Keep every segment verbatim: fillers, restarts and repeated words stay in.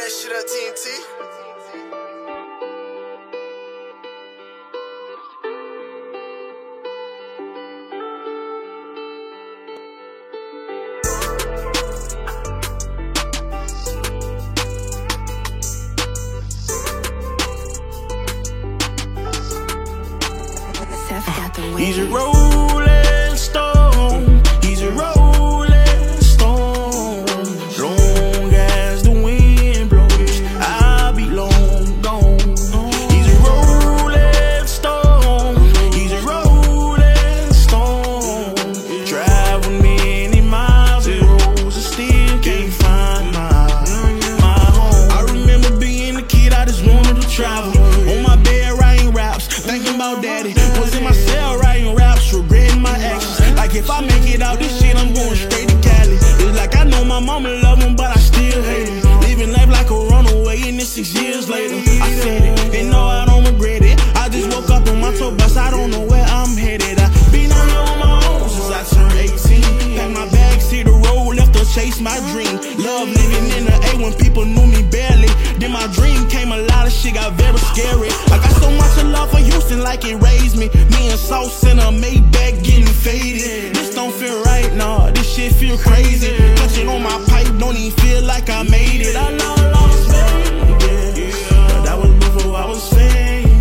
that shit up, T N T. He's a rolling stone. He's a rolling stone. Long as the wind blows, I'll be long gone. He's a rolling stone. He's a rolling stone. Drive with many miles and roads, I still can't find my my home. I remember being a kid, I just wanted to travel. On my bed writing raps, thinking about daddy. Was in my cell writing raps, regretting my actions. Like if I make it out this shit, I'm going straight to Cali. It's like I know my mama love him, but I still hate him. Living life like a runaway, and it's six years later. I said it, and no, I don't regret it. I just woke up on my tour bus, I don't know where I'm headed. I been out here on my own since I turned eighteen. Packed my bags, hit the road, left to chase my dream. Love living in the A when people knew me barely. Then my dream came, a lot of shit got very scary. I got so much of love for Houston, like it raised me. Me and Sauce in a Maybach getting faded. This don't feel right, nah, this shit feel crazy. Touching on my pipe, don't even feel like I made it. I know I lost faith, yeah, but that was before I was famous.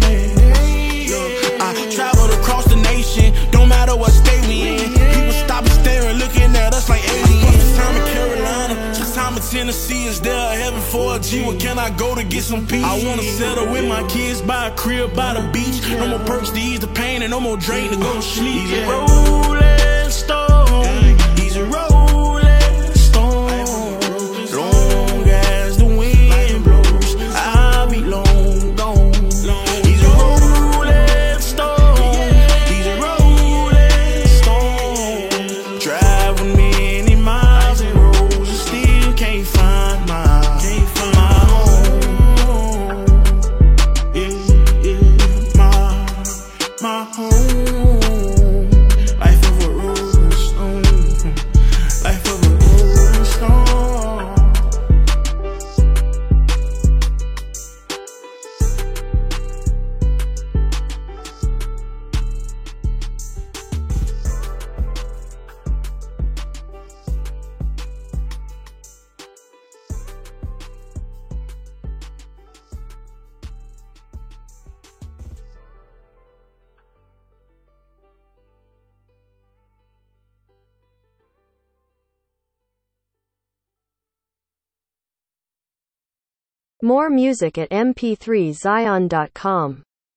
I traveled across the nation, don't matter what state we in. People stop staring, looking at us like aliens. It's time in Carolina, it's time in Tennessee. Is there a heaven for a G? Where can I go to get some peace? I wanna settle with my kids, buy a crib by the beach. No more perks to ease the pain, and no more drink to go to sleep. He's a rolling stone. He's a rolling stone. Long as the wind blows, I'll be long gone. He's a rolling stone. He's a rolling stone. Driving many miles and roads, and still can't find my my home. Yeah, yeah, my my home. Life of a rolling stone. Life of a rolling stone. More music at m p three zion dot com.